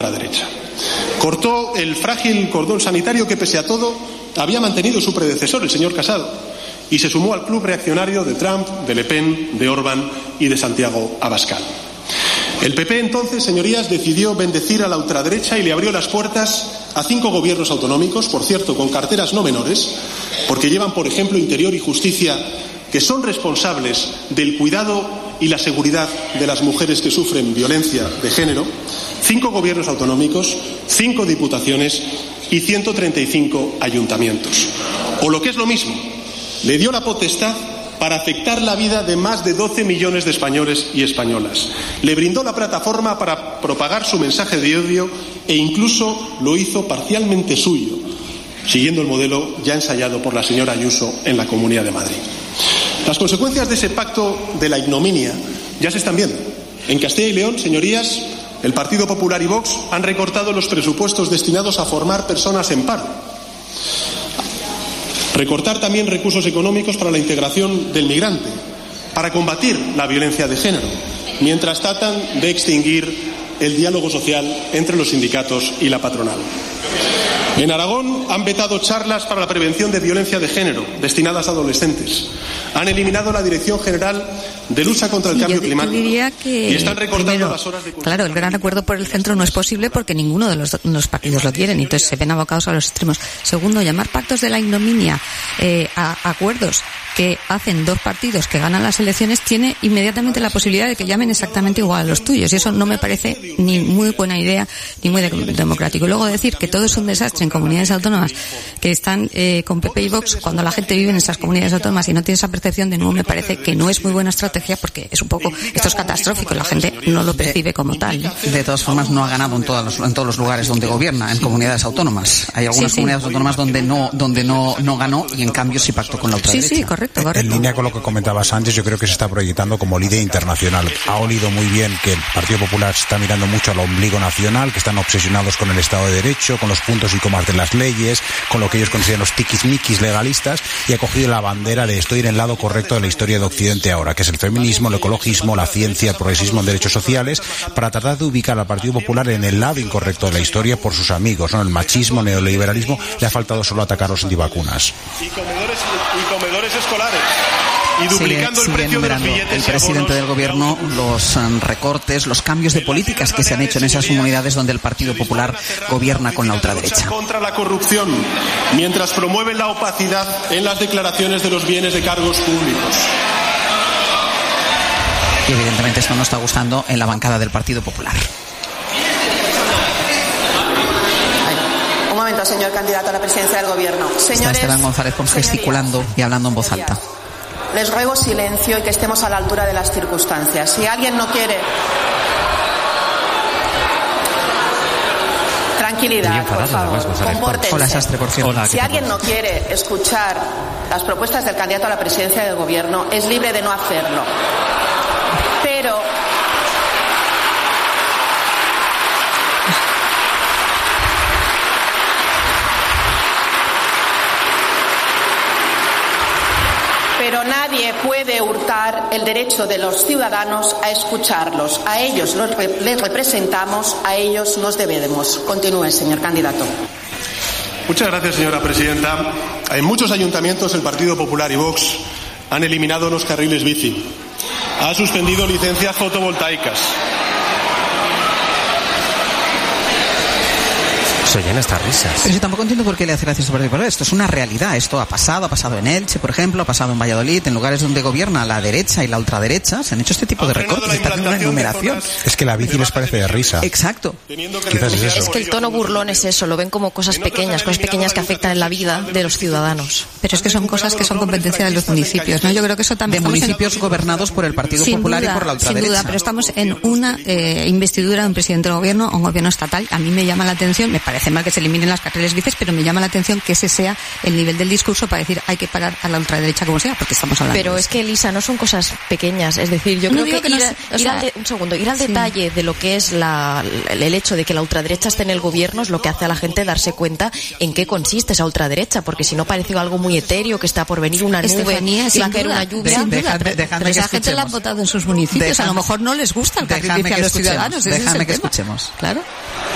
ultraderecha. Cortó el frágil cordón sanitario que, pese a todo, había mantenido su predecesor, el señor Casado, y se sumó al club reaccionario de Trump, de Le Pen, de Orbán y de Santiago Abascal. El PP entonces, señorías, decidió bendecir a la ultraderecha y le abrió las puertas a 5 gobiernos autonómicos, por cierto, con carteras no menores, porque llevan, por ejemplo, Interior y Justicia, que son responsables del cuidado y la seguridad de las mujeres que sufren violencia de género, 5 gobiernos autonómicos, 5 diputaciones y 135 ayuntamientos. O lo que es lo mismo, le dio la potestad para afectar la vida de más de 12 millones de españoles y españolas. Le brindó la plataforma para propagar su mensaje de odio e incluso lo hizo parcialmente suyo, siguiendo el modelo ya ensayado por la señora Ayuso en la Comunidad de Madrid. Las consecuencias de ese pacto de la ignominia ya se están viendo. En Castilla y León, señorías, el Partido Popular y Vox han recortado los presupuestos destinados a formar personas en paro. Recortar también recursos económicos para la integración del migrante, para combatir la violencia de género, mientras tratan de extinguir el diálogo social entre los sindicatos y la patronal. En Aragón han vetado charlas para la prevención de violencia de género destinadas a adolescentes. Han eliminado la Dirección General de Lucha contra el Cambio Climático. Yo diría que, y están recortando primero, las horas de... Claro, el gran acuerdo por el centro no es posible porque ninguno de los partidos lo quieren, y entonces se ven abocados a los extremos. Segundo, llamar pactos de la ignominia a acuerdos que hacen 2 partidos que ganan las elecciones tiene inmediatamente la posibilidad de que llamen exactamente igual a los tuyos, y eso no me parece ni muy buena idea ni muy democrático. Y luego decir que todo es un desastre en comunidades autónomas que están con PP y Vox, cuando la gente vive en esas comunidades autónomas y no tiene esa percepción, de nuevo me parece que no es muy buena estrategia, porque es un poco, esto es catastrófico, la gente no lo percibe como tal, ¿no? De todas formas, no ha ganado en todos los lugares donde gobierna, en comunidades autónomas. Hay algunas comunidades autónomas donde no ganó, y en cambio sí pactó con la ultraderecha. Sí, correcto. En línea con lo que comentaba Sánchez, yo creo que se está proyectando como líder internacional. Ha olido muy bien que el Partido Popular se está mirando mucho al ombligo nacional, que están obsesionados con el Estado de Derecho, con los puntos y comas de las leyes, con lo que ellos consideran los tiquismiquis legalistas, y ha cogido la bandera de estoy en el lado correcto de la historia de Occidente ahora, que es el feminismo, el ecologismo, la ciencia, el progresismo en derechos sociales, para tratar de ubicar al Partido Popular en el lado incorrecto de la historia por sus amigos, ¿no? El machismo, neoliberalismo. Le ha faltado solo atacar a los antivacunas. Y comedores escolares. Y duplicando el precio de los billetes. El presidente del gobierno los recortes, los cambios de políticas que se han hecho en esas comunidades donde el Partido Popular gobierna con la ultraderecha. Contra la corrupción, mientras promueven la opacidad en las declaraciones de los bienes de cargos públicos. Y evidentemente esto no está gustando en la bancada del Partido Popular. Un momento, señor candidato a la presidencia del gobierno. Señores, está Esteban González Pons gesticulando y hablando en voz alta. Les ruego silencio y que estemos a la altura de las circunstancias. Si alguien no quiere... Tranquilidad, por favor. Compórtense. Hola, Sastre, por cierto. Hola, si alguien no quiere escuchar las propuestas del candidato a la presidencia del gobierno, es libre de no hacerlo. Pero nadie puede hurtar el derecho de los ciudadanos a escucharlos. A ellos les representamos, a ellos nos debemos. Continúe, señor candidato. Muchas gracias, señora presidenta. En muchos ayuntamientos el Partido Popular y Vox han eliminado los carriles bici. Ha suspendido licencias fotovoltaicas. Se oyen estas risas. Pero yo tampoco entiendo por qué le hace gracia sobre esto. Es una realidad. Esto ha pasado en Elche, por ejemplo, ha pasado en Valladolid, en lugares donde gobierna la derecha y la ultraderecha. Se han hecho este tipo de recortes, está haciendo una enumeración. Es que la bici les parece de risa. Exacto. Quizás es eso. Es que el tono burlón es eso, lo ven como cosas pequeñas que afectan en la vida de los ciudadanos. Pero es que son cosas que son competencia de los municipios, ¿no? Yo creo que eso también... De municipios gobernados por el Partido Popular y por la ultraderecha. Sin duda, pero estamos en una investidura de un presidente de gobierno, un gobierno estatal. A mí me llama la atención, me parece mal que se eliminen las carriles bicis, pero me llama la atención que ese sea el nivel del discurso para decir hay que parar a la ultraderecha como sea, porque estamos hablando. Pero es que, Elisa, no son cosas pequeñas, es decir, yo creo que ir al detalle de lo que es el hecho de que la ultraderecha esté en el gobierno es lo que hace a la gente darse cuenta en qué consiste esa ultraderecha, porque si no parece algo muy etéreo, que está por venir una nube y va a caer una lluvia. Pero esa gente la han votado en sus municipios, a lo mejor no les gusta el carril bici a los ciudadanos. Déjame que escuchemos. Claro.